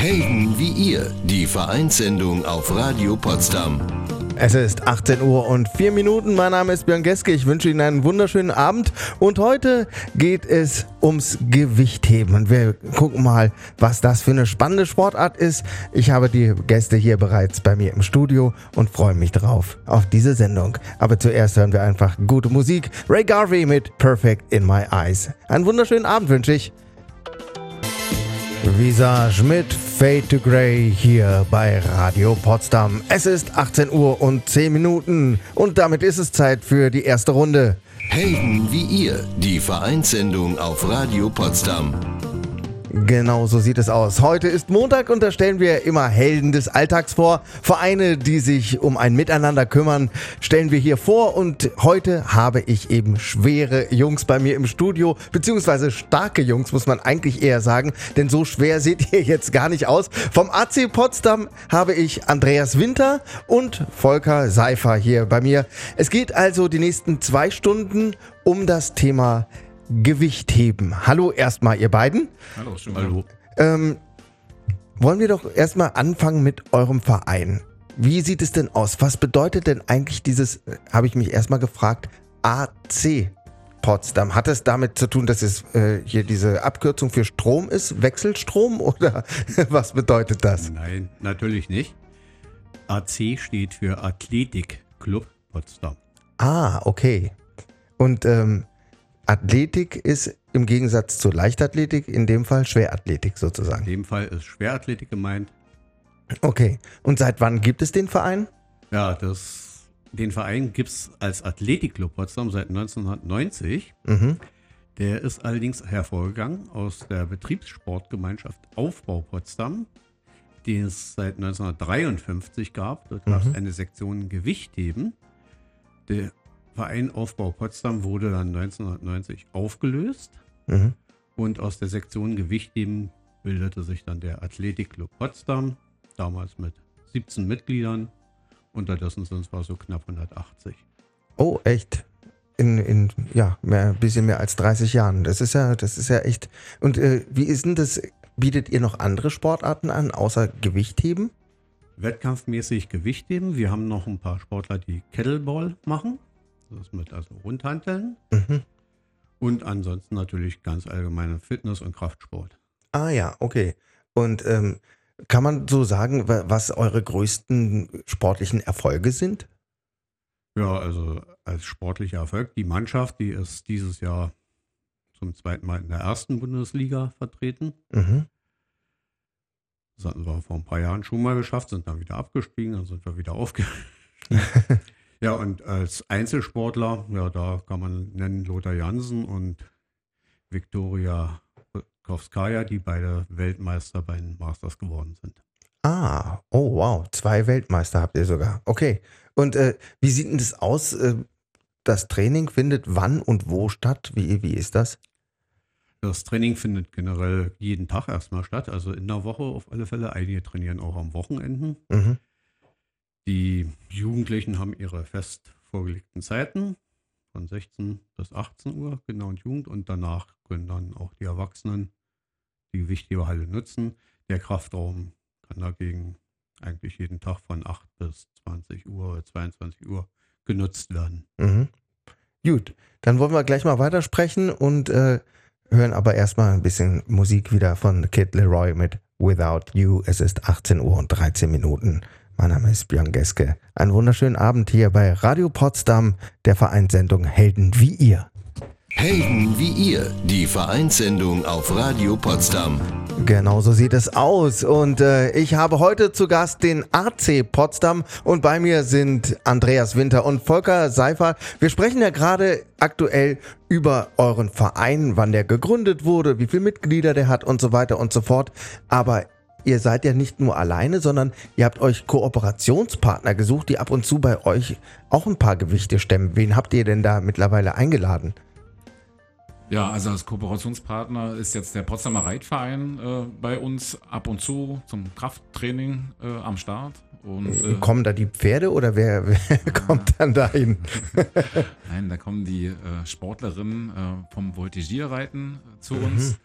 Helden wie ihr, die Vereinssendung auf Radio Potsdam. Es ist 18 Uhr und 4 Minuten. Mein Name ist Björn Geske. Ich wünsche Ihnen einen wunderschönen Abend. Und heute geht es ums Gewichtheben. Und wir gucken mal, was das für eine spannende Sportart ist. Ich habe die Gäste hier bereits bei mir im Studio und freue mich drauf auf diese Sendung. Aber zuerst hören wir einfach gute Musik. Ray Garvey mit Perfect in My Eyes. Einen wunderschönen Abend wünsche ich. Visage mit Fade to Grey hier bei Radio Potsdam. Es ist 18 Uhr und 10 Minuten und damit ist es Zeit für die erste Runde. Helden wie ihr, die Vereinssendung auf Radio Potsdam. Genau so sieht es aus. Heute ist Montag und da stellen wir immer Helden des Alltags vor. Vereine, die sich um ein Miteinander kümmern, stellen wir hier vor. Und heute habe ich eben schwere Jungs bei mir im Studio, beziehungsweise starke Jungs, muss man eigentlich eher sagen, denn so schwer seht ihr jetzt gar nicht aus. Vom AC Potsdam habe ich Andreas Winter und Volker Seifer hier bei mir. Es geht also die nächsten 2 Stunden um das Thema Gewichtheben. Hallo erstmal ihr beiden. Hallo, schön. Hallo. Wollen wir doch erstmal anfangen mit eurem Verein. Wie sieht es denn aus? Was bedeutet denn eigentlich dieses, habe ich mich erstmal gefragt, AC Potsdam? Hat es damit zu tun, dass es hier diese Abkürzung für Strom ist? Wechselstrom oder was bedeutet das? Nein, natürlich nicht. AC steht für Athletikclub Potsdam. Ah, okay. Und Athletik ist im Gegensatz zur Leichtathletik in dem Fall Schwerathletik In sozusagen. dem Fall ist Schwerathletik gemeint. Okay. Und seit wann gibt es den Verein? Ja, den Verein gibt es als Athletikclub Potsdam seit 1990. Mhm. Der ist allerdings hervorgegangen aus der Betriebssportgemeinschaft Aufbau Potsdam, die es seit 1953 gab. Dort gab es eine Sektion Gewichtheben. Der Verein Aufbau Potsdam wurde dann 1990 aufgelöst Mhm. und aus der Sektion Gewichtheben bildete sich dann der Athletikclub Potsdam, damals mit 17 Mitgliedern. Unterdessen sind es zwar so knapp 180. Oh, echt? In ein bisschen mehr als 30 Jahren. Das ist ja echt. Und wie ist denn das? Bietet ihr noch andere Sportarten an, außer Gewichtheben? Wettkampfmäßig Gewichtheben. Wir haben noch ein paar Sportler, die Kettleball machen. Das ist mit Rundhanteln. Mhm. Und ansonsten natürlich ganz allgemeine Fitness- und Kraftsport. Ah ja, okay. Und kann man so sagen, was eure größten sportlichen Erfolge sind? Ja, also als sportlicher Erfolg. Die Mannschaft, die ist dieses Jahr zum 2. Mal in der 1. Bundesliga vertreten. Mhm. Das hatten wir vor ein paar Jahren schon mal geschafft, sind dann wieder abgestiegen, dann sind wir wieder aufgestiegen. Ja, und als Einzelsportler, ja, da kann man nennen Lothar Jansen und Viktoria Kowskaja, die beide Weltmeister bei den Masters geworden sind. Ah, oh wow, 2 Weltmeister habt ihr sogar. Okay. Und wie sieht denn das aus? Das Training findet wann und wo statt? Wie ist das? Das Training findet generell jeden Tag erstmal statt, also in der Woche auf alle Fälle. Einige trainieren auch am Wochenenden. Mhm. Die Jugendlichen haben ihre fest vorgelegten Zeiten von 16 bis 18 Uhr, Kinder und Jugend. Und danach können dann auch die Erwachsenen die Gewichtheberhalle nutzen. Der Kraftraum kann dagegen eigentlich jeden Tag von 8 bis 20 Uhr oder 22 Uhr genutzt werden. Mhm. Gut, dann wollen wir gleich mal weitersprechen und hören aber erstmal ein bisschen Musik wieder von Kid Leroy mit Without You. Es ist 18 Uhr und 13 Minuten. Mein Name ist Björn Geske. Einen wunderschönen Abend hier bei Radio Potsdam, der Vereinssendung Helden wie ihr. Helden wie ihr, die Vereinssendung auf Radio Potsdam. Genau so sieht es aus. Und ich habe heute zu Gast den AC Potsdam und bei mir sind Andreas Winter und Volker Seifer. Wir sprechen ja gerade aktuell über euren Verein, wann der gegründet wurde, wie viele Mitglieder der hat und so weiter und so fort. Aber ihr seid ja nicht nur alleine, sondern ihr habt euch Kooperationspartner gesucht, die ab und zu bei euch auch ein paar Gewichte stemmen. Wen habt ihr denn da mittlerweile eingeladen? Ja, also als Kooperationspartner ist jetzt der Potsdamer Reitverein bei uns ab und zu zum Krafttraining am Start. Und, kommen da die Pferde oder wer kommt dann dahin? Nein, da kommen die Sportlerinnen vom Voltigierreiten zu uns.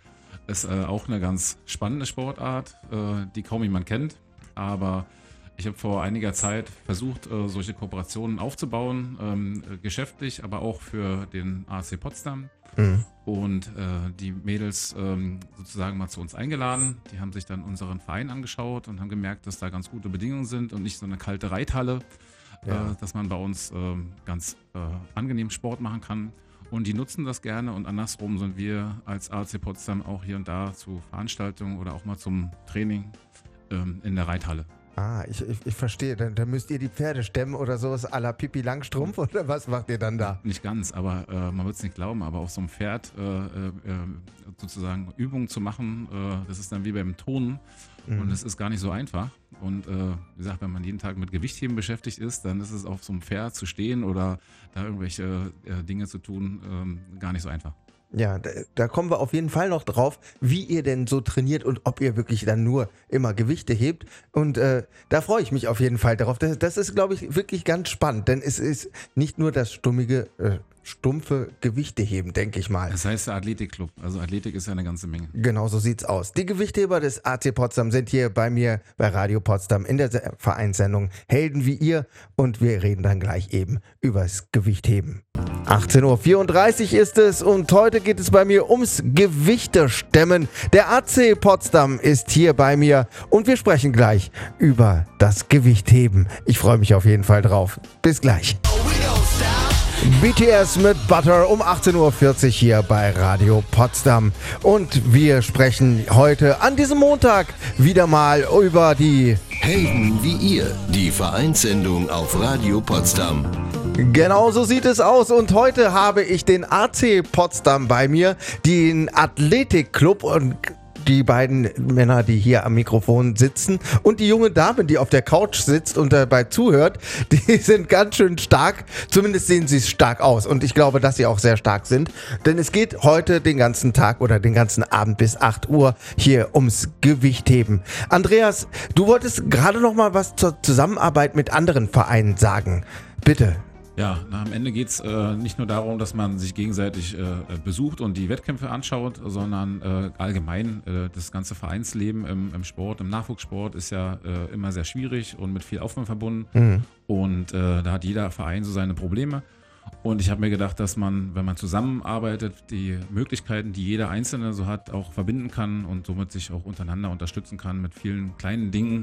ist auch eine ganz spannende Sportart, die kaum jemand kennt. Aber ich habe vor einiger Zeit versucht, solche Kooperationen aufzubauen, geschäftlich, aber auch für den AC Potsdam. Und die Mädels sozusagen mal zu uns eingeladen. Die haben sich dann unseren Verein angeschaut und haben gemerkt, dass da ganz gute Bedingungen sind und nicht so eine kalte Reithalle, dass man bei uns ganz angenehm Sport machen kann. Und die nutzen das gerne und andersrum sind wir als AC Potsdam auch hier und da zu Veranstaltungen oder auch mal zum Training in der Reithalle. Ah, ich verstehe. Dann müsst ihr die Pferde stemmen oder sowas à la Pippi Langstrumpf oder was macht ihr dann da? Nicht ganz, aber man wird es nicht glauben, aber auf so einem Pferd sozusagen Übungen zu machen, das ist dann wie beim Turnen und das ist gar nicht so einfach. Und wie gesagt, wenn man jeden Tag mit Gewichtheben beschäftigt ist, dann ist es auf so einem Pferd zu stehen oder da irgendwelche Dinge zu tun gar nicht so einfach. Ja, da kommen wir auf jeden Fall noch drauf, wie ihr denn so trainiert und ob ihr wirklich dann nur immer Gewichte hebt. Und da freue ich mich auf jeden Fall darauf. Das ist, glaube ich, wirklich ganz spannend, denn es ist nicht nur das stumpfe Gewichteheben, denke ich mal. Das heißt der Athletikclub. Also Athletik ist ja eine ganze Menge. Genau so sieht's aus. Die Gewichtheber des AC Potsdam sind hier bei mir bei Radio Potsdam in der Vereinssendung Helden wie ihr und wir reden dann gleich eben übers Gewichtheben. 18:34 Uhr ist es und heute geht es bei mir ums Gewichtestemmen. Der AC Potsdam ist hier bei mir und wir sprechen gleich über das Gewichtheben. Ich freue mich auf jeden Fall drauf. Bis gleich. BTS mit Butter um 18:40 Uhr hier bei Radio Potsdam. Und wir sprechen heute an diesem Montag wieder mal über die Helden wie ihr, die Vereinssendung auf Radio Potsdam. Genau so sieht es aus und heute habe ich den AC Potsdam bei mir, den Athletikclub und die beiden Männer, die hier am Mikrofon sitzen und die junge Dame, die auf der Couch sitzt und dabei zuhört, die sind ganz schön stark, zumindest sehen sie stark aus und ich glaube, dass sie auch sehr stark sind, denn es geht heute den ganzen Tag oder den ganzen Abend bis 8 Uhr hier ums Gewichtheben. Andreas, du wolltest gerade noch mal was zur Zusammenarbeit mit anderen Vereinen sagen. Bitte. Ja, am Ende geht es nicht nur darum, dass man sich gegenseitig besucht und die Wettkämpfe anschaut, sondern allgemein das ganze Vereinsleben im Sport, im Nachwuchssport ist ja immer sehr schwierig und mit viel Aufwand verbunden. Und da hat jeder Verein so seine Probleme. Und ich habe mir gedacht, dass man, wenn man zusammenarbeitet, die Möglichkeiten, die jeder Einzelne so hat, auch verbinden kann und somit sich auch untereinander unterstützen kann mit vielen kleinen Dingen.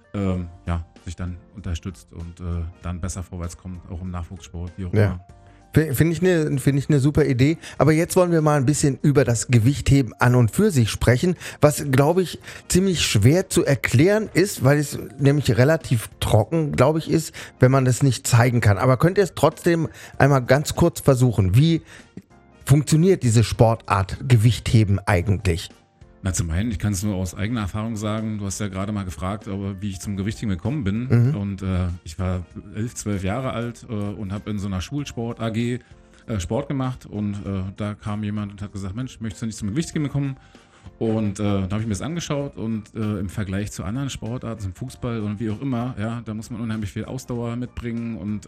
Sich dann unterstützt und dann besser vorwärts kommt, auch im Nachwuchssport, wie auch immer. Finde ich eine super Idee. Aber jetzt wollen wir mal ein bisschen über das Gewichtheben an und für sich sprechen, was, glaube ich, ziemlich schwer zu erklären ist, weil es nämlich relativ trocken, glaube ich, ist, wenn man das nicht zeigen kann. Aber könnt ihr es trotzdem einmal ganz kurz versuchen? Wie funktioniert diese Sportart Gewichtheben eigentlich? Na, zum einen, ich kann es nur aus eigener Erfahrung sagen, du hast ja gerade mal gefragt, wie ich zum Gewichtheben gekommen bin. Und ich war 11, 12 Jahre alt und habe in so einer Schulsport AG Sport gemacht und da kam jemand und hat gesagt, Mensch, möchtest du nicht zum Gewichtheben kommen? Und da habe ich mir das angeschaut und im Vergleich zu anderen Sportarten, zum Fußball und wie auch immer, ja, da muss man unheimlich viel Ausdauer mitbringen und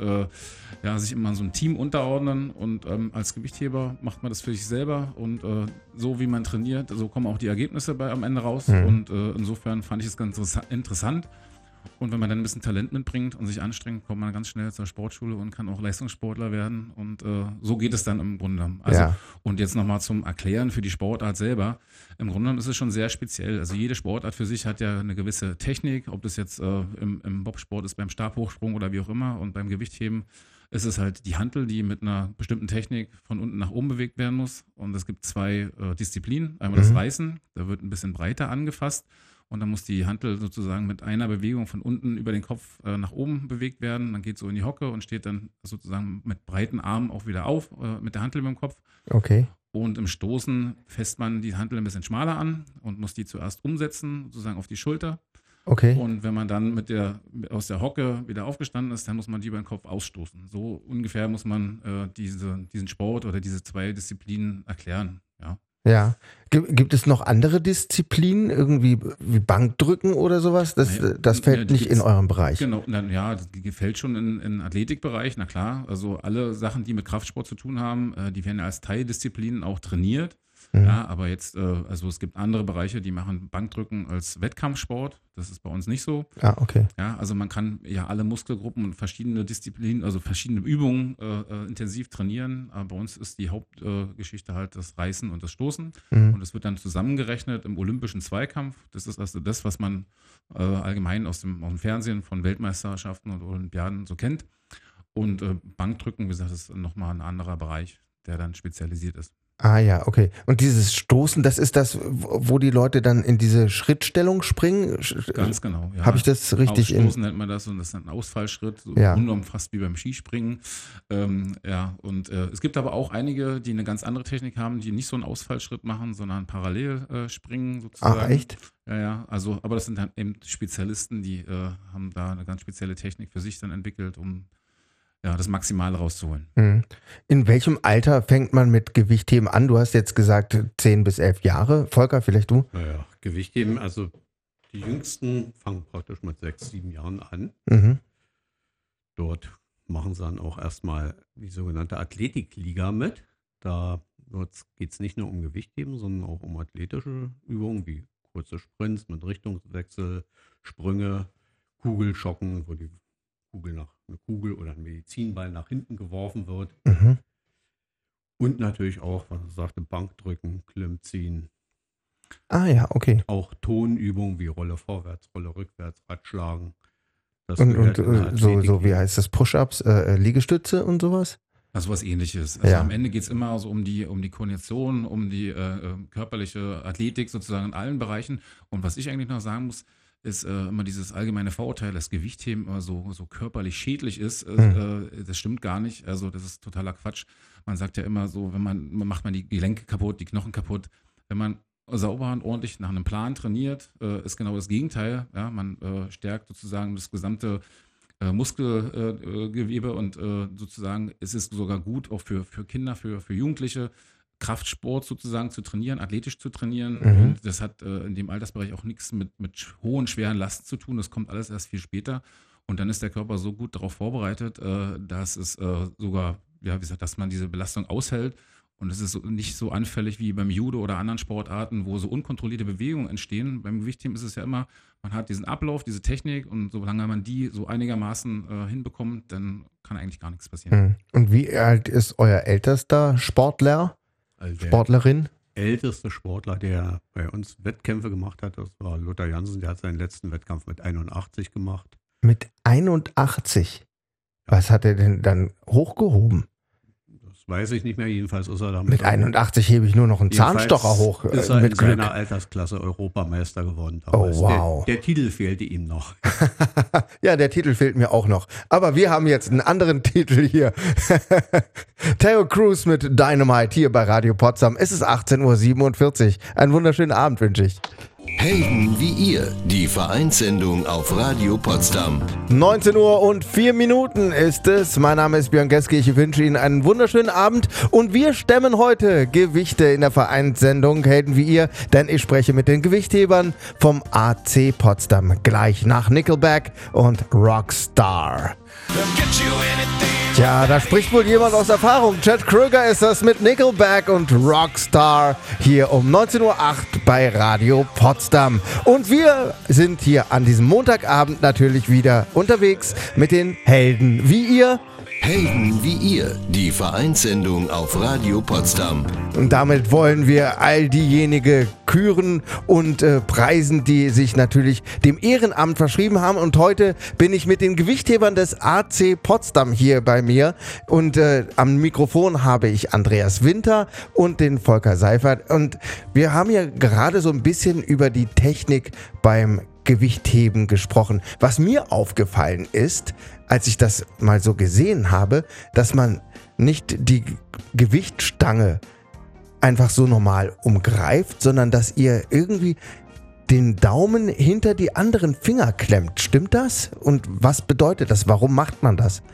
sich immer so ein Team unterordnen und als Gewichtheber macht man das für sich selber und so wie man trainiert, so kommen auch die Ergebnisse am Ende raus und insofern fand ich es ganz interessant. Und wenn man dann ein bisschen Talent mitbringt und sich anstrengt, kommt man ganz schnell zur Sportschule und kann auch Leistungssportler werden. Und so geht es dann im Grunde genommen. Also, und jetzt nochmal zum Erklären für die Sportart selber. Im Grunde genommen ist es schon sehr speziell. Also jede Sportart für sich hat ja eine gewisse Technik, ob das jetzt im Bobsport ist, beim Stabhochsprung oder wie auch immer. Und beim Gewichtheben ist es halt die Hantel, die mit einer bestimmten Technik von unten nach oben bewegt werden muss. Und es gibt zwei Disziplinen. Einmal das Reißen, da wird ein bisschen breiter angefasst. Und dann muss die Hantel sozusagen mit einer Bewegung von unten über den Kopf nach oben bewegt werden. Dann geht so in die Hocke und steht dann sozusagen mit breiten Armen auch wieder auf, mit der Hantel über dem Kopf. Okay. Und im Stoßen fässt man die Hantel ein bisschen schmaler an und muss die zuerst umsetzen, sozusagen auf die Schulter. Okay. Und wenn man dann aus der Hocke wieder aufgestanden ist, dann muss man die über den Kopf ausstoßen. So ungefähr muss man diesen Sport oder diese zwei Disziplinen erklären, ja. Ja. Gibt es noch andere Disziplinen, irgendwie wie Bankdrücken oder sowas? Das fällt nicht in eurem Bereich. Genau, die fällt schon in den Athletikbereich, na klar. Also alle Sachen, die mit Kraftsport zu tun haben, die werden als Teildisziplinen auch trainiert. Ja, aber jetzt, also es gibt andere Bereiche, die machen Bankdrücken als Wettkampfsport. Das ist bei uns nicht so. Ah, okay. Ja, also man kann ja alle Muskelgruppen und verschiedene Disziplinen, also verschiedene Übungen intensiv trainieren. Aber bei uns ist die Hauptgeschichte halt das Reißen und das Stoßen. Und das wird dann zusammengerechnet im olympischen Zweikampf. Das ist also das, was man allgemein aus dem Fernsehen von Weltmeisterschaften und Olympiaden so kennt. Und Bankdrücken, wie gesagt, ist nochmal ein anderer Bereich, der dann spezialisiert ist. Ah ja, okay. Und dieses Stoßen, das ist das, wo die Leute dann in diese Schrittstellung springen? Ganz genau, ja. Habe ich das richtig Ausstoßen nennt man das, und das ist ein Ausfallschritt, so Ja. rundum fast wie beim Skispringen. Es gibt aber auch einige, die eine ganz andere Technik haben, die nicht so einen Ausfallschritt machen, sondern parallel springen sozusagen. Ach, echt? Ja, also, aber das sind dann eben Spezialisten, die haben da eine ganz spezielle Technik für sich dann entwickelt, um das Maximale rauszuholen. In welchem Alter fängt man mit Gewichtheben an? Du hast jetzt gesagt 10 bis 11 Jahre. Volker, vielleicht du? Naja, Gewichtheben, also die Jüngsten fangen praktisch mit 6, 7 Jahren an. Mhm. Dort machen sie dann auch erstmal die sogenannte Athletikliga mit. Dort geht es nicht nur um Gewichtheben, sondern auch um athletische Übungen wie kurze Sprints mit Richtungswechsel, Sprünge, Kugelschocken, wo die eine Kugel oder ein Medizinball nach hinten geworfen wird. Mhm. Und natürlich auch, was ich sagte, Bankdrücken, Klimmziehen. Ah ja, okay. Auch Tonübungen wie Rolle vorwärts, Rolle rückwärts, Radschlagen. Das Und gehört in der so, Athletik. wie heißt das? Push-Ups, Liegestütze und sowas? Also was Ähnliches. Also Ja. am Ende geht es immer so um die Koordination, um die körperliche Athletik sozusagen in allen Bereichen. Und was ich eigentlich noch sagen muss, ist immer dieses allgemeine Vorurteil, dass Gewichtheben immer so körperlich schädlich ist. Das stimmt gar nicht. Also das ist totaler Quatsch. Man sagt ja immer so, macht man die Gelenke kaputt, die Knochen kaputt. Wenn man sauber und ordentlich nach einem Plan trainiert, ist genau das Gegenteil. Ja, man stärkt sozusagen das gesamte Muskelgewebe und sozusagen ist es sogar gut auch für Kinder, für Jugendliche, Kraftsport sozusagen zu trainieren, athletisch zu trainieren. Und das hat in dem Altersbereich auch nichts mit hohen, schweren Lasten zu tun. Das kommt alles erst viel später. Und dann ist der Körper so gut darauf vorbereitet, dass es sogar, dass man diese Belastung aushält. Und es ist nicht so anfällig wie beim Judo oder anderen Sportarten, wo so unkontrollierte Bewegungen entstehen. Beim Gewichtheben ist es ja immer, man hat diesen Ablauf, diese Technik, und solange man die so einigermaßen hinbekommt, dann kann eigentlich gar nichts passieren. Und wie alt ist euer ältester Sportler? Also der Sportlerin? älteste Sportler, der bei uns Wettkämpfe gemacht hat, das war Luther Jansen. Der hat seinen letzten Wettkampf mit 81 gemacht. Mit 81? Was hat er denn dann hochgehoben? Das weiß ich nicht mehr. Jedenfalls ist er damit. Mit 81 hebe ich nur noch einen Zahnstocher hoch. Ist er mit in Glück. seiner Altersklasse Europameister geworden. Oh, wow. Der Titel fehlte ihm noch. Ja, der Titel fehlt mir auch noch. Aber wir haben jetzt einen anderen Titel hier. Theo Cruz mit Dynamite hier bei Radio Potsdam. Es ist 18.47 Uhr. Einen wunderschönen Abend wünsche ich. Helden wie ihr, die Vereinssendung auf Radio Potsdam. 19 Uhr und 4 Minuten ist es. Mein Name ist Björn Geske. Ich wünsche Ihnen einen wunderschönen Abend. Und wir stemmen heute Gewichte in der Vereinssendung Helden wie ihr. Denn ich spreche mit den Gewichthebern vom AC Potsdam. Gleich nach Nickelback und Rockstar. Tja, da spricht wohl jemand aus Erfahrung. Chad Kroeger ist das mit Nickelback und Rockstar hier um 19.08 Uhr bei Radio Potsdam. Und wir sind hier an diesem Montagabend natürlich wieder unterwegs mit den Helden wie ihr. Helden wie ihr, die Vereinssendung auf Radio Potsdam. Und damit wollen wir all diejenigen küren und preisen, die sich natürlich dem Ehrenamt verschrieben haben. Und heute bin ich mit den Gewichthebern des AC Potsdam hier bei mir. Und am Mikrofon habe ich Andreas Winter und den Volker Seifert. Und wir haben ja gerade so ein bisschen über die Technik beim Gewichtheben gesprochen. Was mir aufgefallen ist, als ich das mal so gesehen habe, dass man nicht die Gewichtstange einfach so normal umgreift, sondern dass ihr irgendwie den Daumen hinter die anderen Finger klemmt. Stimmt das? Und was bedeutet das? Warum macht man das?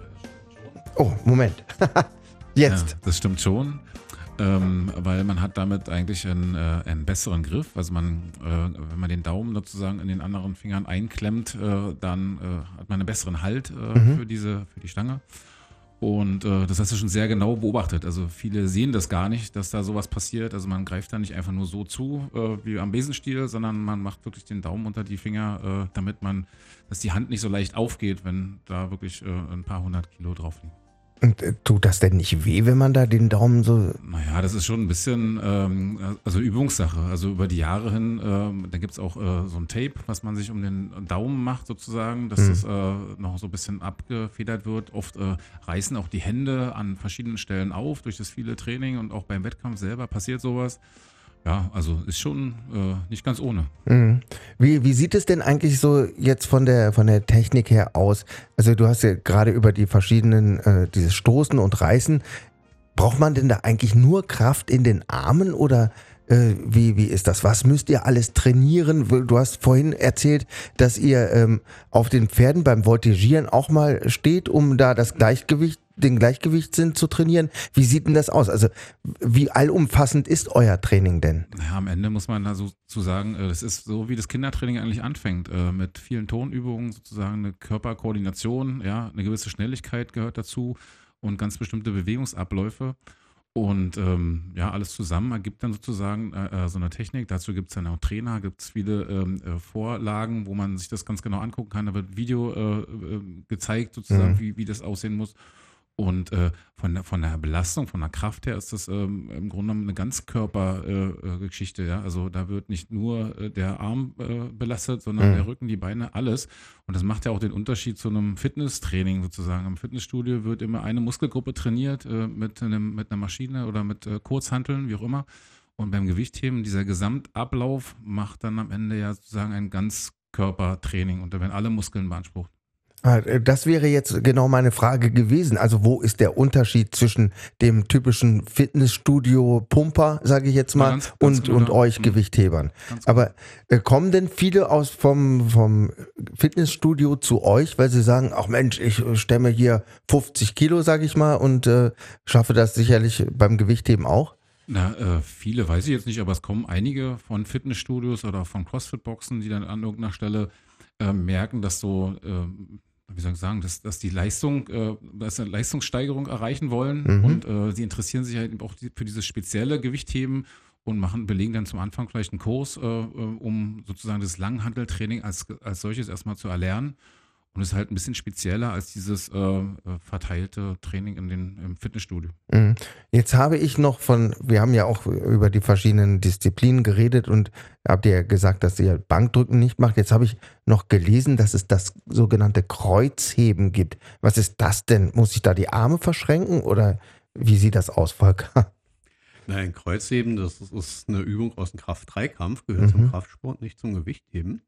Oh, Moment. Jetzt. Ja, das stimmt schon. Weil man hat damit eigentlich einen besseren Griff. Also wenn man den Daumen sozusagen in den anderen Fingern einklemmt, dann hat man einen besseren Halt für die Stange. Und das hast du schon sehr genau beobachtet. Also viele sehen das gar nicht, dass da sowas passiert. Also man greift da nicht einfach nur so zu wie am Besenstiel, sondern man macht wirklich den Daumen unter die Finger, dass die Hand nicht so leicht aufgeht, wenn da wirklich ein paar 100 Kilo drauf liegen. Und tut das denn nicht weh, wenn man da den Daumen so... Naja, das ist schon ein bisschen Übungssache. Also über die Jahre hin, da gibt es auch so ein Tape, was man sich um den Daumen macht sozusagen, dass das noch so ein bisschen abgefedert wird. Oft reißen auch die Hände an verschiedenen Stellen auf durch das viele Training und auch beim Wettkampf selber passiert sowas. Ja, also ist schon nicht ganz ohne. Mhm. Wie sieht es denn eigentlich so jetzt von der Technik her aus? Also du hast ja gerade über die verschiedenen, dieses Stoßen und Reißen. Braucht man denn da eigentlich nur Kraft in den Armen oder wie ist das? Was müsst ihr alles trainieren? Du hast vorhin erzählt, dass ihr auf den Pferden beim Voltigieren auch mal steht, um da den Gleichgewichtssinn zu trainieren. Wie sieht denn das aus? Also wie allumfassend ist euer Training denn? Naja, am Ende muss man da so zu sagen, das ist so, wie das Kindertraining eigentlich anfängt, mit vielen Tonübungen, sozusagen eine Körperkoordination, ja, eine gewisse Schnelligkeit gehört dazu und ganz bestimmte Bewegungsabläufe. Und alles zusammen ergibt dann sozusagen so eine Technik. Dazu gibt es dann auch Trainer, gibt es viele Vorlagen, wo man sich das ganz genau angucken kann. Da wird Video gezeigt sozusagen, wie das aussehen muss. Und von der Belastung, von der Kraft her ist das im Grunde genommen eine Ganzkörpergeschichte. Ja? Also da wird nicht nur der Arm belastet, sondern der Rücken, die Beine, alles. Und das macht ja auch den Unterschied zu einem Fitnesstraining sozusagen. Im Fitnessstudio wird immer eine Muskelgruppe trainiert mit einer Maschine oder mit Kurzhanteln, wie auch immer. Und beim Gewichtheben, dieser Gesamtablauf macht dann am Ende ja sozusagen ein Ganzkörpertraining. Und da werden alle Muskeln beansprucht. Das wäre jetzt genau meine Frage gewesen. Also wo ist der Unterschied zwischen dem typischen Fitnessstudio-Pumper, sage ich jetzt mal, und euch Gewichthebern? Aber kommen denn viele vom Fitnessstudio zu euch, weil sie sagen, ach Mensch, ich stemme hier 50 Kilo, sage ich mal, und schaffe das sicherlich beim Gewichtheben auch? Na, viele weiß ich jetzt nicht, aber es kommen einige von Fitnessstudios oder von CrossFit-Boxen, die dann an irgendeiner Stelle merken, dass so... wie soll ich sagen, dass die dass eine Leistungssteigerung erreichen wollen und sie interessieren sich halt auch für dieses spezielle Gewichtheben und belegen dann zum Anfang vielleicht einen Kurs, um sozusagen das Langhanteltraining als solches erstmal zu erlernen. Und es ist halt ein bisschen spezieller als dieses verteilte Training im Fitnessstudio. Jetzt habe ich noch wir haben ja auch über die verschiedenen Disziplinen geredet und habt ihr ja gesagt, dass ihr Bankdrücken nicht macht. Jetzt habe ich noch gelesen, dass es das sogenannte Kreuzheben gibt. Was ist das denn? Muss ich da die Arme verschränken oder wie sieht das aus, Volker? Nein, Kreuzheben, das ist eine Übung aus dem Kraft-3-Kampf, gehört zum Kraftsport, nicht zum Gewichtheben.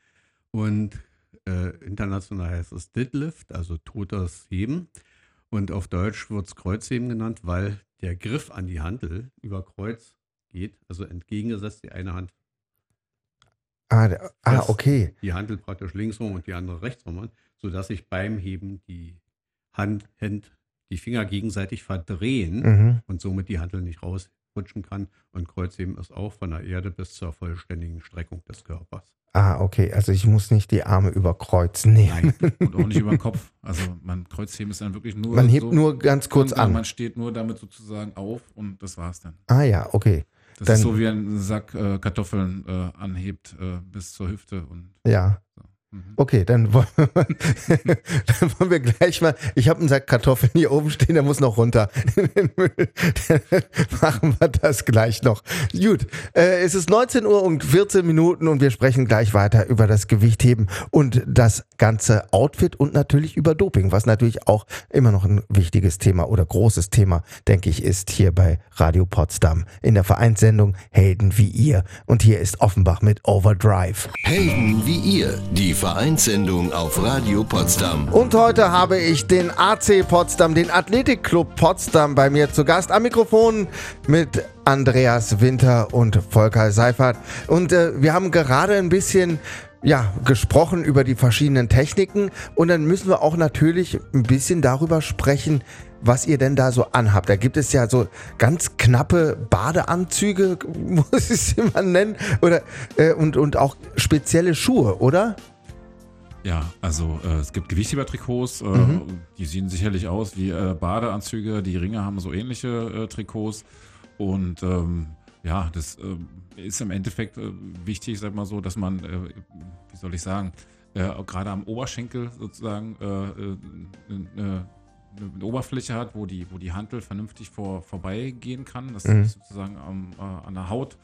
Und international heißt es Deadlift, also totes Heben. Und auf Deutsch wird es Kreuzheben genannt, weil der Griff an die Hantel über Kreuz geht, also entgegengesetzt, die eine Hand. Okay. Die Hantel praktisch links rum und die andere rechts rum, sodass sich beim Heben die die Finger gegenseitig verdrehen und somit die Hantel nicht rausrutschen kann. Und Kreuzheben ist auch von der Erde bis zur vollständigen Streckung des Körpers. Okay, also ich muss nicht die Arme über Kreuz nehmen. Nein, und auch nicht über den Kopf. Also Kreuzheben ist dann wirklich nur... Man hebt nur ganz kurz an. Man steht nur damit sozusagen auf und das war's dann. Ja, okay. Das ist so wie ein Sack Kartoffeln anhebt bis zur Hüfte. Ja. So. Okay, dann wollen wir gleich mal, ich habe einen Sack Kartoffeln hier oben stehen, der muss noch runter. Dann machen wir das gleich noch. Gut, es ist 19 Uhr und 14 Minuten und wir sprechen gleich weiter über das Gewichtheben und das ganze Outfit und natürlich über Doping, was natürlich auch immer noch ein wichtiges Thema oder großes Thema, denke ich, ist hier bei Radio Potsdam in der Vereinssendung Helden wie ihr. Und hier ist Offenbach mit Overdrive. Helden wie ihr, die Vereinssendung auf Radio Potsdam. Und heute habe ich den AC Potsdam, den Athletikclub Potsdam bei mir zu Gast am Mikrofon mit Andreas Winter und Volker Seifert. Und wir haben gerade ein bisschen gesprochen über die verschiedenen Techniken und dann müssen wir auch natürlich ein bisschen darüber sprechen, was ihr denn da so anhabt. Da gibt es ja so ganz knappe Badeanzüge, muss ich sie mal nennen, oder und auch spezielle Schuhe, oder? Ja, also es gibt Gewichtheber-Trikots, die sehen sicherlich aus wie Badeanzüge, die Ringe haben so ähnliche Trikots und das ist im Endeffekt wichtig, sag mal so, dass man, wie soll ich sagen, gerade am Oberschenkel sozusagen eine Oberfläche hat, wo die Hantel vernünftig vorbeigehen kann, dass es sozusagen an der Haut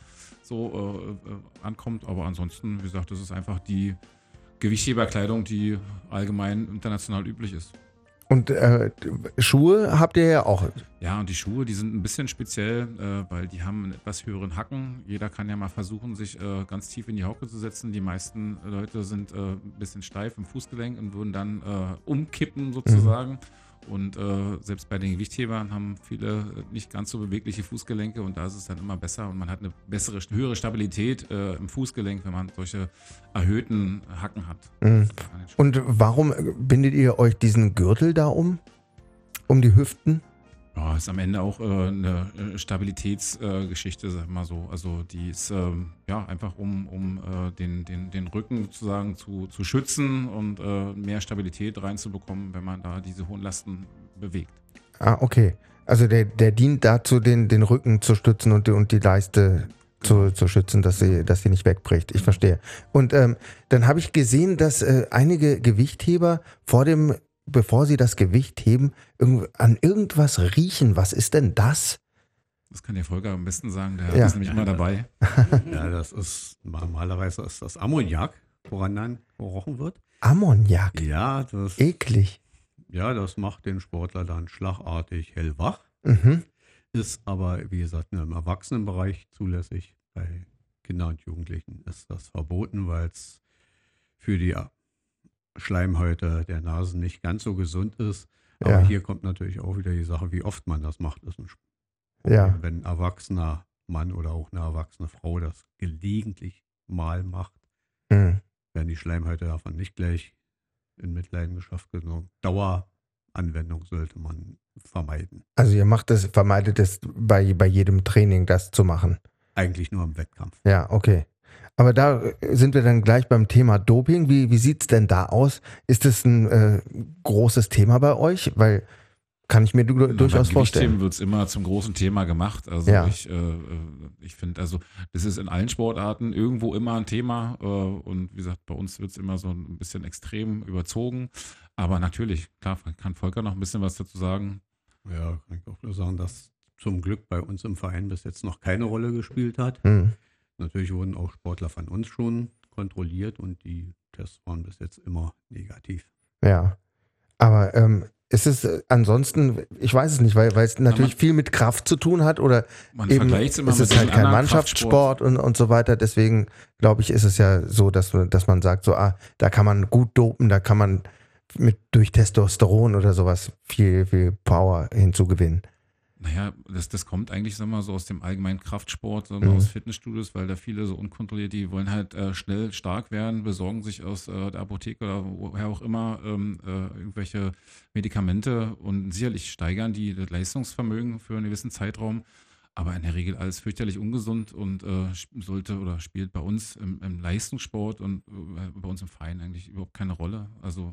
so ankommt, aber ansonsten, wie gesagt, das ist einfach die Gewichtheberkleidung, die allgemein international üblich ist. Und Schuhe habt ihr ja auch. Ja, und die Schuhe, die sind ein bisschen speziell, weil die haben einen etwas höheren Hacken. Jeder kann ja mal versuchen, sich ganz tief in die Hauke zu setzen. Die meisten Leute sind ein bisschen steif im Fußgelenk und würden dann umkippen sozusagen. Und selbst bei den Gewichthebern haben viele nicht ganz so bewegliche Fußgelenke und da ist es dann immer besser und man hat eine höhere Stabilität im Fußgelenk, wenn man solche erhöhten Hacken hat. Und warum bindet ihr euch diesen Gürtel da um die Hüften? Ja, ist am Ende auch eine Stabilitätsgeschichte, sag mal so. Also die ist einfach um den Rücken sozusagen zu schützen und mehr Stabilität reinzubekommen, wenn man da diese hohen Lasten bewegt. Ah, okay. Also der dient dazu, den Rücken zu stützen und die Leiste zu schützen, dass sie nicht wegbricht. Ich verstehe. Und dann habe ich gesehen, dass einige Gewichtheber bevor sie das Gewicht heben, an irgendwas riechen. Was ist denn das? Das kann der Volker am besten sagen, der ist nämlich immer dabei. Ja, normalerweise ist das Ammoniak, woran dann gerochen wird. Ammoniak? Ja, eklig. Ja, das macht den Sportler dann schlagartig hellwach. Ist aber, wie gesagt, nur im Erwachsenenbereich zulässig. Bei Kindern und Jugendlichen ist das verboten, weil es für die Schleimhäute der Nase nicht ganz so gesund ist. Aber hier kommt natürlich auch wieder die Sache, wie oft man das macht. Ist ein Problem. Wenn ein erwachsener Mann oder auch eine erwachsene Frau das gelegentlich mal macht, werden die Schleimhäute davon nicht gleich in Mitleidenschaft gezogen. Daueranwendung sollte man vermeiden. Also ihr vermeidet es bei jedem Training, das zu machen? Eigentlich nur im Wettkampf. Ja, okay. Aber da sind wir dann gleich beim Thema Doping. Wie sieht es denn da aus? Ist das ein großes Thema bei euch? Weil kann ich mir durchaus vorstellen. Gewichtheben wird es immer zum großen Thema gemacht. Also ich finde, also das ist in allen Sportarten irgendwo immer ein Thema. Und wie gesagt, bei uns wird es immer so ein bisschen extrem überzogen. Aber natürlich, klar, kann Volker noch ein bisschen was dazu sagen. Ja, kann ich auch nur sagen, dass zum Glück bei uns im Verein bis jetzt noch keine Rolle gespielt hat. Natürlich wurden auch Sportler von uns schon kontrolliert und die Tests waren bis jetzt immer negativ. Ja, aber ist es ansonsten, ich weiß es nicht, weil es natürlich viel mit Kraft zu tun hat oder eben ist es halt kein Mannschaftssport und so weiter. Deswegen glaube ich, ist es ja so, dass man sagt, so da kann man gut dopen, da kann man durch Testosteron oder sowas viel, viel Power hinzugewinnen. Naja, das kommt eigentlich, sagen wir mal, so aus dem allgemeinen Kraftsport, aus Fitnessstudios, weil da viele so unkontrolliert, die wollen halt schnell stark werden, besorgen sich aus der Apotheke oder woher auch immer irgendwelche Medikamente und sicherlich steigern die das Leistungsvermögen für einen gewissen Zeitraum, aber in der Regel alles fürchterlich ungesund und sollte oder spielt bei uns im Leistungssport und bei uns im Verein eigentlich überhaupt keine Rolle. Also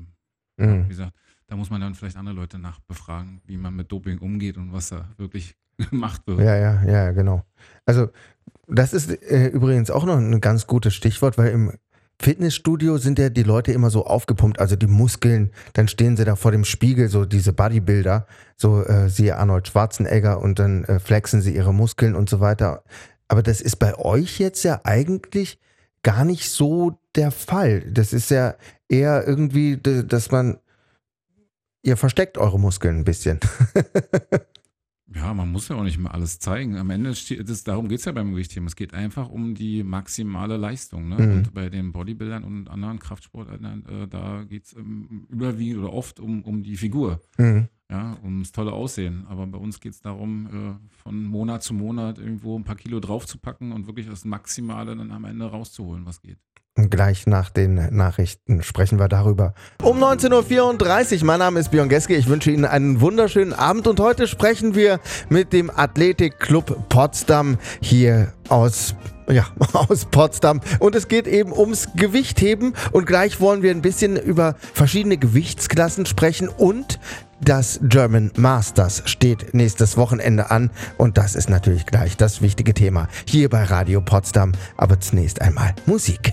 wie gesagt, da muss man dann vielleicht andere Leute nachbefragen, wie man mit Doping umgeht und was da wirklich gemacht wird. Ja, genau. Also das ist übrigens auch noch ein ganz gutes Stichwort, weil im Fitnessstudio sind ja die Leute immer so aufgepumpt, also die Muskeln, dann stehen sie da vor dem Spiegel, so diese Bodybuilder, so siehe Arnold Schwarzenegger und dann flexen sie ihre Muskeln und so weiter. Aber das ist bei euch jetzt ja eigentlich gar nicht so der Fall. Das ist ja eher irgendwie, dass ihr versteckt eure Muskeln ein bisschen. Ja, man muss ja auch nicht mehr alles zeigen. Am Ende darum geht es ja beim Gewichtheben. Es geht einfach um die maximale Leistung. Ne? Und bei den Bodybuildern und anderen Kraftsportlern, da geht es überwiegend oder oft um die Figur. Ja, ums tolle Aussehen. Aber bei uns geht es darum, von Monat zu Monat irgendwo ein paar Kilo draufzupacken und wirklich das Maximale dann am Ende rauszuholen, was geht. Gleich nach den Nachrichten sprechen wir darüber. Um 19.34 Uhr, mein Name ist Björn Geske, ich wünsche Ihnen einen wunderschönen Abend und heute sprechen wir mit dem Athletikclub Potsdam hier aus Ja, aus Potsdam. Und es geht eben ums Gewichtheben. Und gleich wollen wir ein bisschen über verschiedene Gewichtsklassen sprechen. Und das German Masters steht nächstes Wochenende an. Und das ist natürlich gleich das wichtige Thema hier bei Radio Potsdam. Aber zunächst einmal Musik.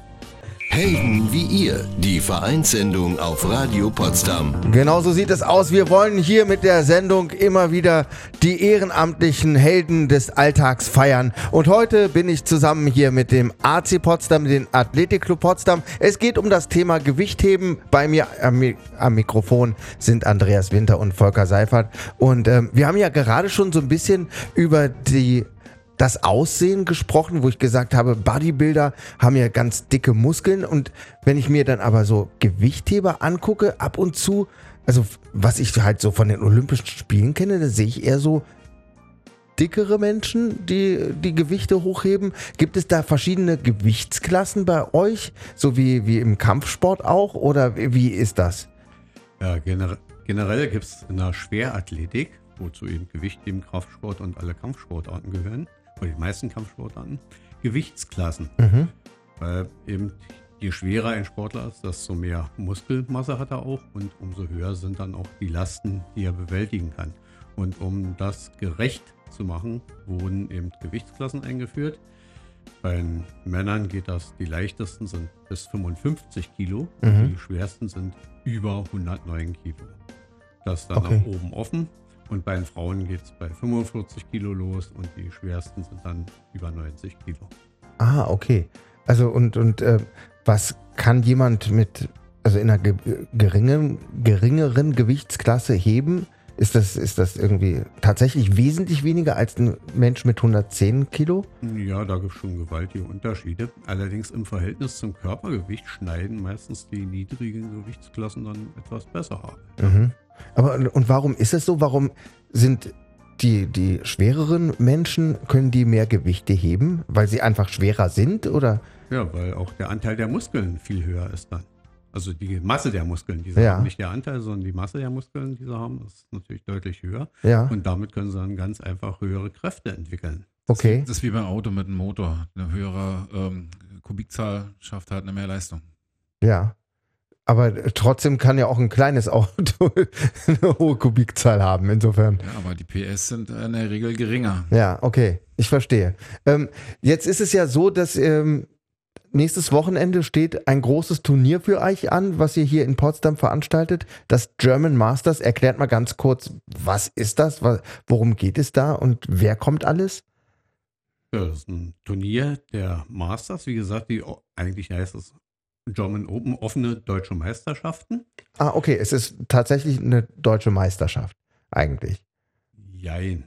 Helden wie ihr, die Vereinssendung auf Radio Potsdam. Genau so sieht es aus. Wir wollen hier mit der Sendung immer wieder die ehrenamtlichen Helden des Alltags feiern. Und heute bin ich zusammen hier mit dem AC Potsdam, dem Athletikclub Potsdam. Es geht um das Thema Gewichtheben. Bei mir am Mikrofon sind Andreas Winter und Volker Seifert. Und wir haben ja gerade schon so ein bisschen über das Aussehen gesprochen, wo ich gesagt habe, Bodybuilder haben ja ganz dicke Muskeln, und wenn ich mir dann aber so Gewichtheber angucke, ab und zu, also was ich halt so von den Olympischen Spielen kenne, da sehe ich eher so dickere Menschen, die Gewichte hochheben. Gibt es da verschiedene Gewichtsklassen bei euch, so wie im Kampfsport auch, oder wie ist das? Ja, generell gibt es in der Schwerathletik, wozu eben Gewichtheben, Kraftsport und alle Kampfsportarten gehören, oder die meisten Kampfsportarten, Gewichtsklassen. Weil eben je schwerer ein Sportler ist, desto mehr Muskelmasse hat er auch, und umso höher sind dann auch die Lasten, die er bewältigen kann. Und um das gerecht zu machen, wurden eben Gewichtsklassen eingeführt. Bei den Männern geht das, die leichtesten sind bis 55 Kilo, die schwersten sind über 109 Kilo. Das ist dann nach oben offen. Und bei den Frauen geht es bei 45 Kilo los, und die schwersten sind dann über 90 Kilo. Ah, okay. Also und was kann jemand in einer geringeren Gewichtsklasse heben? Ist das irgendwie tatsächlich wesentlich weniger als ein Mensch mit 110 Kilo? Ja, da gibt es schon gewaltige Unterschiede. Allerdings im Verhältnis zum Körpergewicht schneiden meistens die niedrigen Gewichtsklassen dann etwas besser ab. Mhm. Aber und warum ist es so? Warum sind die schwereren Menschen, können die mehr Gewichte heben? Weil sie einfach schwerer sind, oder? Ja, weil auch der Anteil der Muskeln viel höher ist dann. Also die Masse der Muskeln, die sie haben, nicht der Anteil, sondern die Masse der Muskeln, die sie haben, ist natürlich deutlich höher. Ja. Und damit können sie dann ganz einfach höhere Kräfte entwickeln. Okay. Das ist wie beim Auto mit einem Motor. Eine höhere Kubikzahl schafft halt eine mehr Leistung. Ja. Aber trotzdem kann ja auch ein kleines Auto eine hohe Kubikzahl haben, insofern. Ja, aber die PS sind in der Regel geringer. Ja, okay, ich verstehe. Jetzt ist es ja so, dass nächstes Wochenende steht ein großes Turnier für euch an, was ihr hier in Potsdam veranstaltet. Das German Masters. Erklärt mal ganz kurz, was ist das? Worum geht es da und wer kommt alles? Ja, das ist ein Turnier der Masters. Wie gesagt, eigentlich heißt es German Open, offene deutsche Meisterschaften. Ah, okay, es ist tatsächlich eine deutsche Meisterschaft, eigentlich. Jein.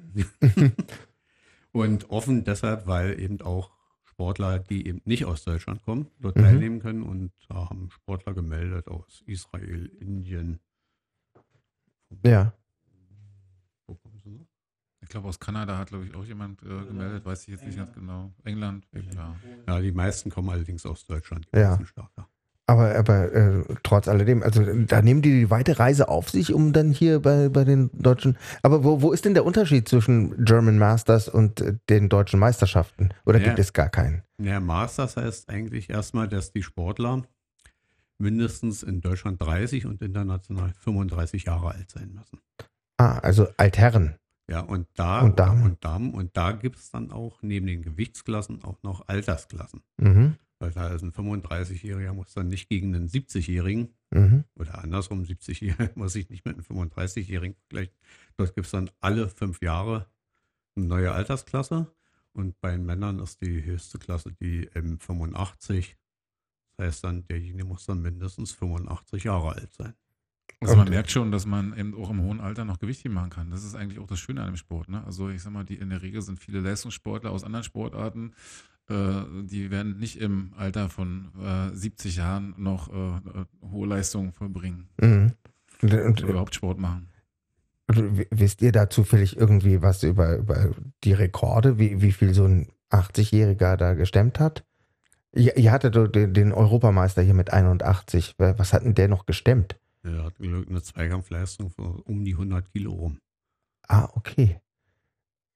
Und offen deshalb, weil eben auch Sportler, die eben nicht aus Deutschland kommen, dort teilnehmen können. Und da haben Sportler gemeldet aus Israel, Indien. Ja. Wo kommen sie noch? Ich glaube, aus Kanada hat, glaube ich, auch jemand gemeldet, weiß ich jetzt nicht ganz genau. England, ja. Ja, die meisten kommen allerdings aus Deutschland. Ja. Aber trotz alledem, also da nehmen die weite Reise auf sich, um dann hier bei den Deutschen. Aber wo ist denn der Unterschied zwischen German Masters und den deutschen Meisterschaften? Oder gibt es gar keinen? Ja, Masters heißt eigentlich erstmal, dass die Sportler mindestens in Deutschland 30 und international 35 Jahre alt sein müssen. Ah, also Altherren. Ja, und Damen. Und da gibt es dann auch neben den Gewichtsklassen auch noch Altersklassen. Weil da ist ein 35-Jähriger, muss dann nicht gegen einen 70-Jährigen oder andersrum, 70-Jähriger muss sich nicht mit einem 35-Jährigen vergleichen. Dort gibt es dann alle 5 Jahre eine neue Altersklasse, und bei den Männern ist die höchste Klasse die M85. Das heißt dann, derjenige muss dann mindestens 85 Jahre alt sein. Also man merkt schon, dass man eben auch im hohen Alter noch Gewichtheben machen kann. Das ist eigentlich auch das Schöne an dem Sport. Ne? Also ich sag mal, in der Regel sind viele Leistungssportler aus anderen Sportarten, die werden nicht im Alter von 70 Jahren noch hohe Leistungen vollbringen. Und überhaupt Sport machen. Wisst ihr da zufällig irgendwie was über die Rekorde, wie viel so ein 80-Jähriger da gestemmt hat? Ihr hattet den Europameister hier mit 81. Was hat denn der noch gestemmt? Er hat eine Zweikampfleistung von um die 100 Kilo rum. Ah, okay.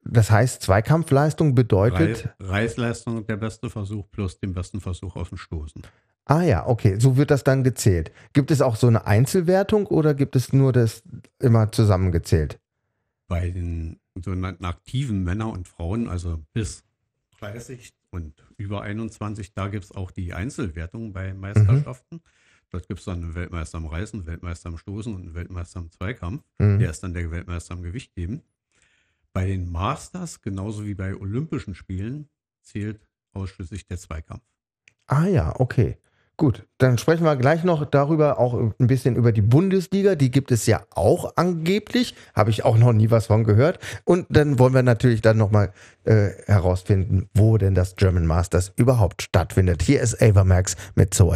Das heißt, Zweikampfleistung bedeutet... Reißleistung der beste Versuch plus den besten Versuch auf dem Stoßen. Ah ja, okay, so wird das dann gezählt. Gibt es auch so eine Einzelwertung oder gibt es nur das immer zusammengezählt? Bei den sogenannten aktiven Männern und Frauen, also bis 30 und über 21, da gibt es auch die Einzelwertung bei Meisterschaften. Dort gibt es dann einen Weltmeister im Reißen, einen Weltmeister im Stoßen und einen Weltmeister im Zweikampf. Der ist dann der Weltmeister im Gewichtheben. Bei den Masters, genauso wie bei Olympischen Spielen, zählt ausschließlich der Zweikampf. Ah ja, okay. Gut, dann sprechen wir gleich noch darüber, auch ein bisschen über die Bundesliga. Die gibt es ja auch angeblich. Habe ich auch noch nie was von gehört. Und dann wollen wir natürlich dann nochmal herausfinden, wo denn das German Masters überhaupt stattfindet. Hier ist Ava Max mit So.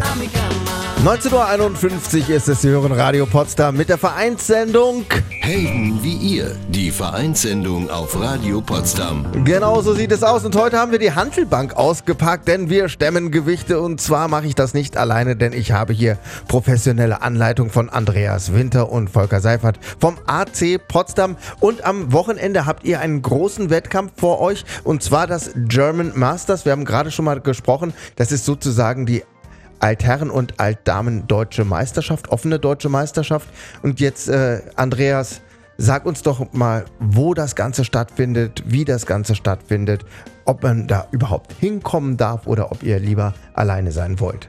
19:51 Uhr ist es, Sie hören Radio Potsdam mit der Vereinssendung. Helden wie ihr, die Vereinssendung auf Radio Potsdam. Genau so sieht es aus. Und heute haben wir die Hantelbank ausgepackt, denn wir stemmen Gewichte. Und zwar mache ich das nicht alleine, denn ich habe hier professionelle Anleitung von Andreas Winter und Volker Seifert vom AC Potsdam. Und am Wochenende habt ihr einen großen Wettkampf vor euch, und zwar das German Masters. Wir haben gerade schon mal gesprochen, das ist sozusagen die Altherren- und Altdamen deutsche Meisterschaft, offene deutsche Meisterschaft. Und jetzt, Andreas, sag uns doch mal, wo das Ganze stattfindet, wie das Ganze stattfindet, ob man da überhaupt hinkommen darf oder ob ihr lieber alleine sein wollt.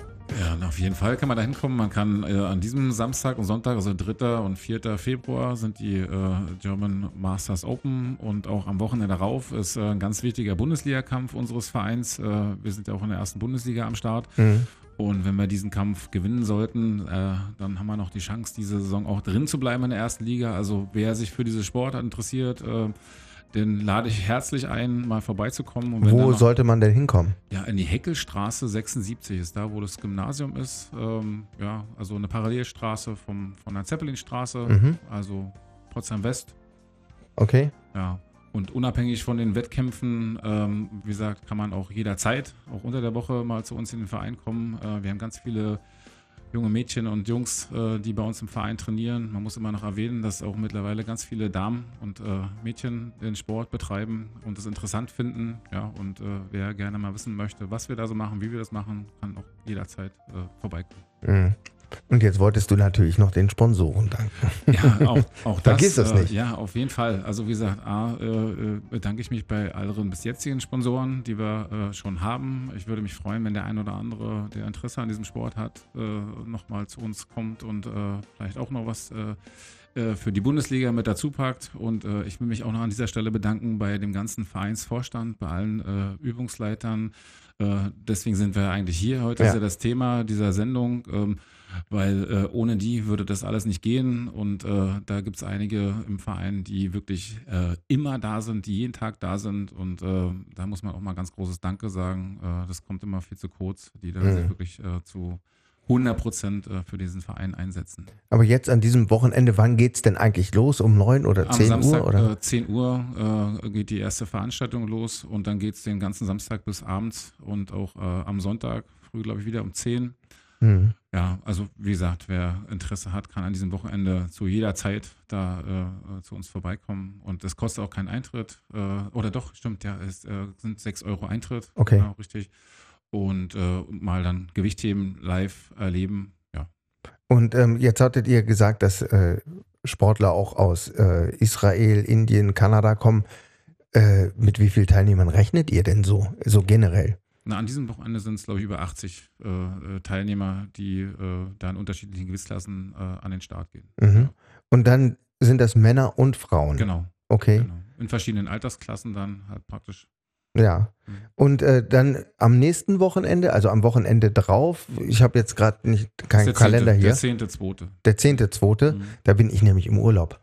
Ja, auf jeden Fall kann man da hinkommen. Man kann an diesem Samstag und Sonntag, also 3. und 4. Februar, sind die German Masters Open, und auch am Wochenende darauf ist ein ganz wichtiger Bundesligakampf unseres Vereins. Wir sind ja auch in der ersten Bundesliga am Start. Und wenn wir diesen Kampf gewinnen sollten, dann haben wir noch die Chance, diese Saison auch drin zu bleiben in der ersten Liga. Also wer sich für diese Sportart interessiert, den lade ich herzlich ein, mal vorbeizukommen. Und wenn Wo sollte man denn hinkommen? Ja, in die Heckelstraße 76 ist da, wo das Gymnasium ist. Ja, also eine Parallelstraße von der Zeppelinstraße, also Potsdam West. Okay. Ja, und unabhängig von den Wettkämpfen, wie gesagt, kann man auch jederzeit, auch unter der Woche, mal zu uns in den Verein kommen. Wir haben ganz viele junge Mädchen und Jungs, die bei uns im Verein trainieren. Man muss immer noch erwähnen, dass auch mittlerweile ganz viele Damen und Mädchen den Sport betreiben und es interessant finden. Ja, und wer gerne mal wissen möchte, was wir da so machen, wie wir das machen, kann auch jederzeit vorbeikommen. Und jetzt wolltest du natürlich noch den Sponsoren danken. Ja, auch das. Vergiss es nicht. Ja, auf jeden Fall. Also wie gesagt, bedanke ich mich bei allen bis jetzigen Sponsoren, die wir schon haben. Ich würde mich freuen, wenn der ein oder andere, der Interesse an diesem Sport hat, nochmal zu uns kommt und vielleicht auch noch was für die Bundesliga mit dazu packt. Und ich will mich auch noch an dieser Stelle bedanken bei dem ganzen Vereinsvorstand, bei allen Übungsleitern. Deswegen sind wir eigentlich hier. Heute ist ja das Thema dieser Sendung, weil ohne die würde das alles nicht gehen. Und da gibt es einige im Verein, die wirklich immer da sind, die jeden Tag da sind. Und da muss man auch mal ganz großes Danke sagen. Das kommt immer viel zu kurz, die da sich wirklich zu 100% für diesen Verein einsetzen. Aber jetzt an diesem Wochenende, wann geht es denn eigentlich los? Um 9 oder 10 Am Samstag, Uhr? Oder? 10 Uhr geht die erste Veranstaltung los, und dann geht es den ganzen Samstag bis abends, und auch am Sonntag früh, glaube ich, wieder um 10. Ja, also wie gesagt, wer Interesse hat, kann an diesem Wochenende zu jeder Zeit da zu uns vorbeikommen, und das kostet auch keinen Eintritt. Oder doch, stimmt, ja, es sind 6 Euro Eintritt. Okay. Genau, richtig. Und mal dann Gewichtheben live erleben, ja. Und jetzt hattet ihr gesagt, dass Sportler auch aus Israel, Indien, Kanada kommen. Mit wie vielen Teilnehmern rechnet ihr denn so generell? Na, an diesem Wochenende sind es, glaube ich, über 80 Teilnehmer, die da in unterschiedlichen Gewichtsklassen an den Start gehen. Ja. Und dann sind das Männer und Frauen? Genau. Okay. Genau. In verschiedenen Altersklassen dann halt praktisch. Ja. Und dann am nächsten Wochenende, also am Wochenende drauf, ich habe jetzt gerade keinen Kalender hier. Der 10.2. Der 10.2., da bin ich nämlich im Urlaub.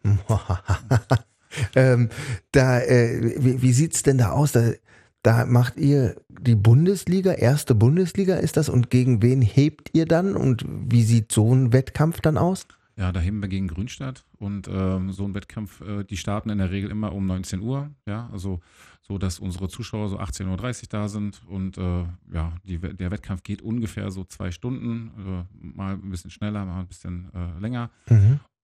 Wie sieht es denn da aus? Da macht ihr die Bundesliga, erste Bundesliga ist das, und gegen wen hebt ihr dann, und wie sieht so ein Wettkampf dann aus? Ja, da heben wir gegen Grünstadt, und so ein Wettkampf, die starten in der Regel immer um 19 Uhr, ja, also so, dass unsere Zuschauer so 18.30 Uhr da sind, und ja, der Wettkampf geht ungefähr so 2 Stunden, mal ein bisschen schneller, mal ein bisschen länger.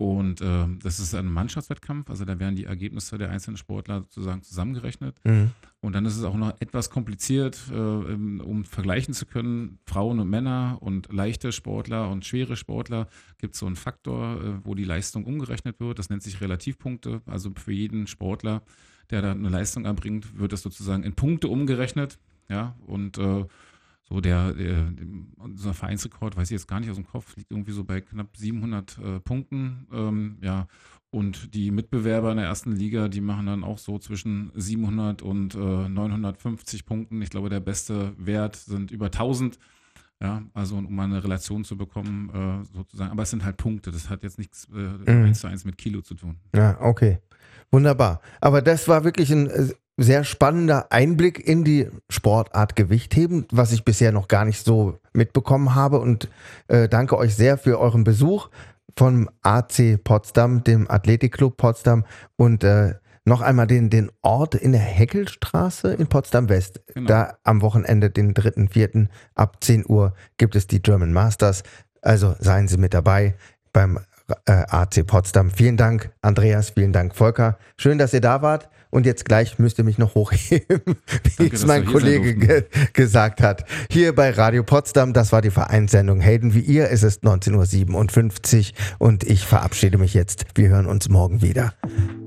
Und das ist ein Mannschaftswettkampf, also da werden die Ergebnisse der einzelnen Sportler sozusagen zusammengerechnet. Und dann ist es auch noch etwas kompliziert, um vergleichen zu können, Frauen und Männer und leichte Sportler und schwere Sportler, gibt es so einen Faktor, wo die Leistung umgerechnet wird. Das nennt sich Relativpunkte. Also für jeden Sportler, der da eine Leistung erbringt, wird das sozusagen in Punkte umgerechnet. Ja, und so unser Vereinsrekord, weiß ich jetzt gar nicht aus dem Kopf, liegt irgendwie so bei knapp 700 Punkten. Ja, und die Mitbewerber in der ersten Liga, die machen dann auch so zwischen 700 und 950 Punkten. Ich glaube, der beste Wert sind über 1000. Ja, also um mal eine Relation zu bekommen, sozusagen. Aber es sind halt Punkte. Das hat jetzt nichts 1:1 mit Kilo zu tun. Ja, okay. Wunderbar. Aber das war wirklich ein sehr spannender Einblick in die Sportart Gewichtheben, was ich bisher noch gar nicht so mitbekommen habe. Und danke euch sehr für euren Besuch vom AC Potsdam, dem Athletikclub Potsdam. Und noch einmal den Ort in der Heckelstraße in Potsdam West. Genau. Da am Wochenende, den 3.4. ab 10 Uhr gibt es die German Masters. Also seien Sie mit dabei beim AC Potsdam. Vielen Dank, Andreas. Vielen Dank, Volker. Schön, dass ihr da wart. Und jetzt gleich müsst ihr mich noch hochheben, wie es mein Kollege gesagt hat. Hier bei Radio Potsdam, das war die Vereinssendung Helden wie ihr. Es ist 19:57 Uhr und ich verabschiede mich jetzt. Wir hören uns morgen wieder.